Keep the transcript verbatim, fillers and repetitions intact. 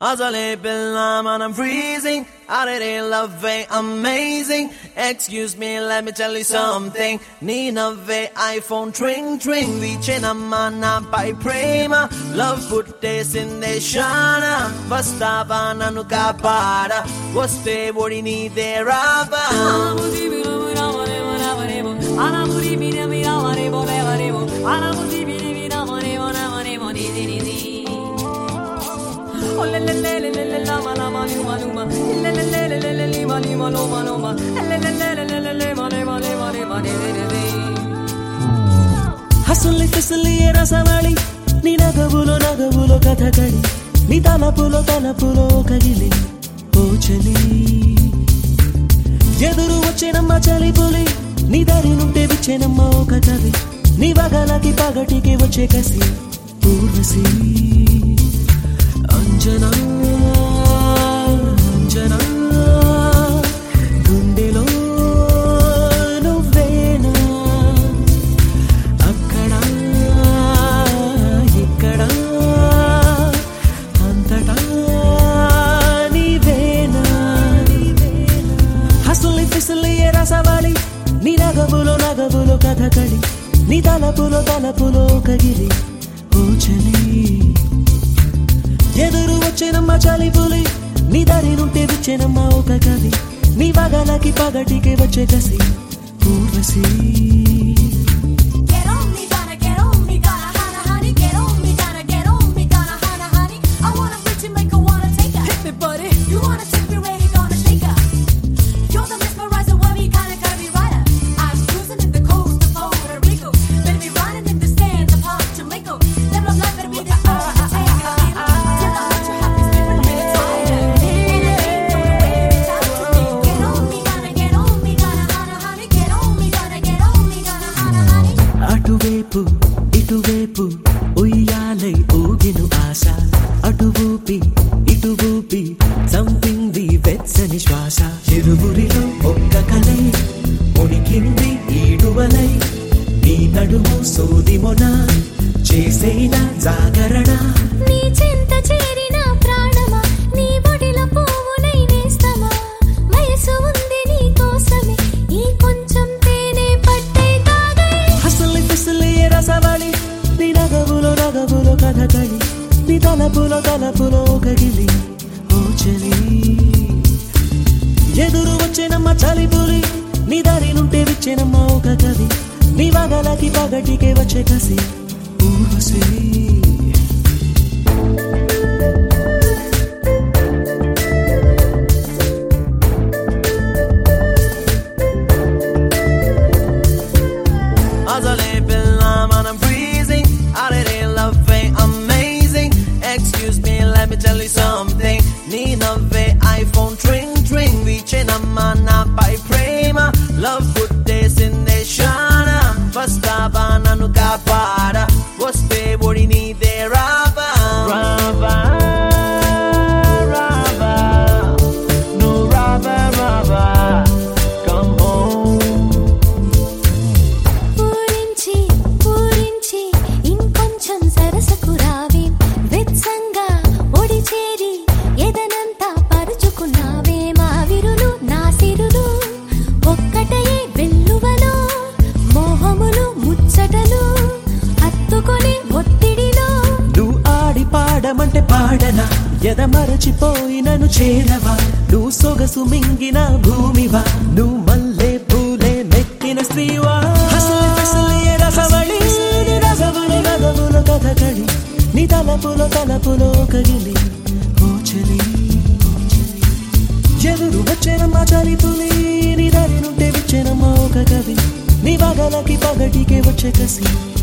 Azale Billam and I'm freezing. I really love it, amazing. Excuse me, let me tell you something. Nina ve iPhone tring tring. Vichena mana by prema. Love put this in the shana. Vastava nanuka para. Vaste vodi ni derava. Oh le le le le le le la ma la ma luma luma le le le le le le lima lima loma loma le le le le le le le ma le ma le ma le ma le le le Hasuli fisuli rasavali ni nagavulo nagavulo kathakali ni talapulo talapulo kagili o chali ఎదురు వచ్చేనమ్మ చలి పులి నీ దారి నుంటే విచ్చేనమ్మ ఒక కవి నీ వగలకి పగటికి వచ్చే కసి ఊర్వశి అంజనా అంజనా గుండెలో నువ్వేనా అక్కడ ఇక్కడ అంతటా నీవేనా హసులి ఫిసులి రసవాలి నీ నగవులో నగవులో కథకళి నీ తలపులో తలపులో కగిలి ఓ చలి ఎదురు వచ్చేనమ్మ చలి పులి నీ దారి నుంటే విచ్చేనమ్మ ఒక కవి నీ వగలకి పగటికి వచ్చే కసి ఊర్వశి అటువైపు ఇటువైపు ఉయ్యాలై ఊగిను ఆశ అటు ఊపి ఇటు ఊపి చంపింది వెచ్చని శ్వాస ఇరువురిలో ఒక్క కలై ఉనికింది ఈడువలై నీ నడుము సోది మొన చేసేన జాగరణ నీ చింత చేరిన ప్రాణమా నీ బొడిలో పువ్వునై నేస్తమా వయసు ఉంది నీ కోసమే ఈ కొంచెం తేనె పట్టే తాగై హసలి ఫిసలి రసవళి నీ నగవులో నగవులో కథకళి నీ తలపులో తలపులో కగిలి ఓ చలి ఎదురు వచ్చేనమ్మ చలి పులి నీ దారి నుంటే విచ్చేనమ్మ ఒక కవి నీ వగలకి పగటికే వచ్చే కసి Urvashi Azale Billam and I'm freezing. I really love it, amazing. Excuse me, let me tell you something. Nina ve iPhone tring tring. Vichena mana by prema. Love put this in the shana. Vastava nanuka para. Vaste vodi ni derava. Rava, rava. No rava, rava. Come home. పూరించి పూరించి ఇంకొంచెం సరసకు రావే వెచ్చంగా ఒడి చేరి ఎదనంతా పరుచుకున్నావే మా విరులు నా సిరులు ఒక్కటయే వెల్లువలో మోహములు ముచ్చటలు హత్తుకొని ఒత్తిడిలో నువ్వు ఆడి పాడమంటే పాడనా ఎద మరచిపోయి నన్ను చేరవా నువ్వు సొగసు మింగిన భూమివా నువ్వు మల్లె పూలే మెక్కిన స్త్రీవా హసలి ఫసలి రసవళి నీ రసవళి నగవులో కథకళి నీ తలపులో తలపులో కగిలి ఓ చలి ఎదురు వచ్చేనమ్మ చలి పులి నీ దారి నుంటే విచ్చేనమ్మ ఒక కవి నీ వగలకి పగటికే వచ్చే కసి